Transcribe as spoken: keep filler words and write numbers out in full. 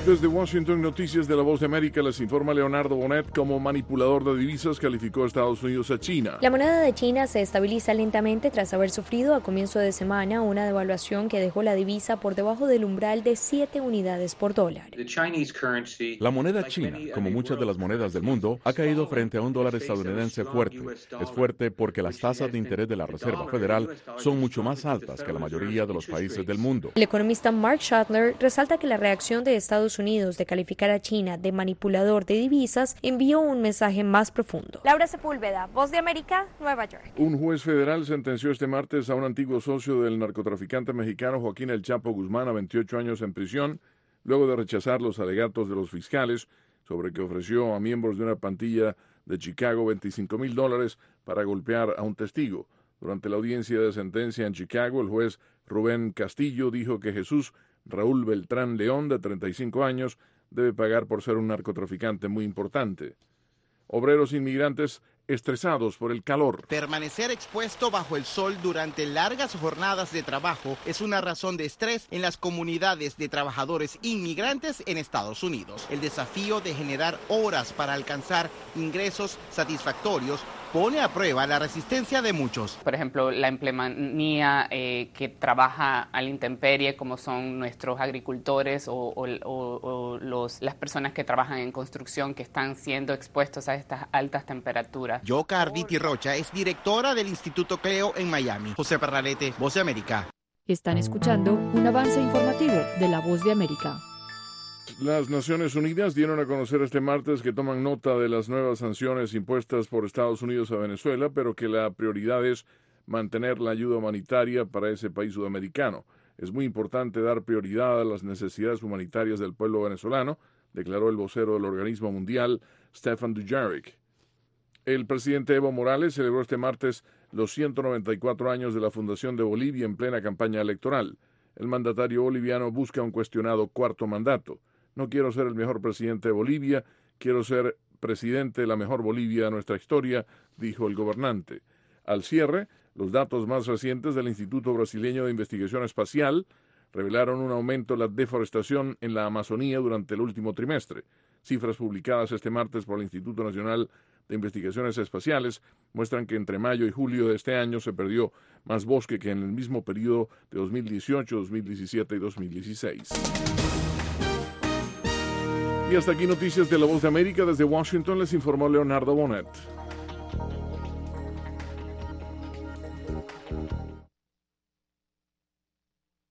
Desde Washington, Noticias de la Voz de América, les informa Leonardo Bonet. Como manipulador de divisas calificó a Estados Unidos a China. La moneda de China se estabiliza lentamente tras haber sufrido a comienzo de semana una devaluación que dejó la divisa por debajo del umbral de siete unidades por dólar. La moneda china, como muchas de las monedas del mundo, ha caído frente a un dólar estadounidense fuerte. Es fuerte porque las tasas de interés de la Reserva Federal son mucho más altas que la mayoría de los países del mundo. El economista Mark Schadler resalta que la reacción de Estados Unidos de calificar a China de manipulador de divisas envió un mensaje más profundo. Laura Sepúlveda, Voz de América, Nueva York. Un juez federal sentenció este martes a un antiguo socio del narcotraficante mexicano Joaquín El Chapo Guzmán a veintiocho años en prisión, luego de rechazar los alegatos de los fiscales sobre que ofreció a miembros de una pandilla de Chicago veinticinco mil dólares para golpear a un testigo. Durante la audiencia de sentencia en Chicago, el juez Rubén Castillo dijo que Jesús Raúl Beltrán León, de treinta y cinco años, debe pagar por ser un narcotraficante muy importante. Obreros inmigrantes estresados por el calor. Permanecer expuesto bajo el sol durante largas jornadas de trabajo es una razón de estrés en las comunidades de trabajadores inmigrantes en Estados Unidos. El desafío de generar horas para alcanzar ingresos satisfactorios pone a prueba la resistencia de muchos. Por ejemplo, la empleomanía eh, que trabaja a la intemperie, como son nuestros agricultores o, o, o, o los, las personas que trabajan en construcción, que están siendo expuestos a estas altas temperaturas. Yoka Arditi Rocha es directora del Instituto Cleo en Miami. José Parralete, Voz de América. Están escuchando un avance informativo de la Voz de América. Las Naciones Unidas dieron a conocer este martes que toman nota de las nuevas sanciones impuestas por Estados Unidos a Venezuela, pero que la prioridad es mantener la ayuda humanitaria para ese país sudamericano. Es muy importante dar prioridad a las necesidades humanitarias del pueblo venezolano, declaró el vocero del organismo mundial, Stefan Dujarric. El presidente Evo Morales celebró este martes los ciento noventa y cuatro años de la fundación de Bolivia en plena campaña electoral. El mandatario boliviano busca un cuestionado cuarto mandato. No quiero ser el mejor presidente de Bolivia, quiero ser presidente de la mejor Bolivia de nuestra historia, dijo el gobernante. Al cierre, los datos más recientes del Instituto Brasileño de Investigación Espacial revelaron un aumento en la deforestación en la Amazonía durante el último trimestre. Cifras publicadas este martes por el Instituto Nacional de Investigaciones Espaciales muestran que entre mayo y julio de este año se perdió más bosque que en el mismo periodo de dos mil dieciocho, dos mil diecisiete y dos mil dieciséis. Y hasta aquí Noticias de la Voz de América. Desde Washington les informó Leonardo Bonet.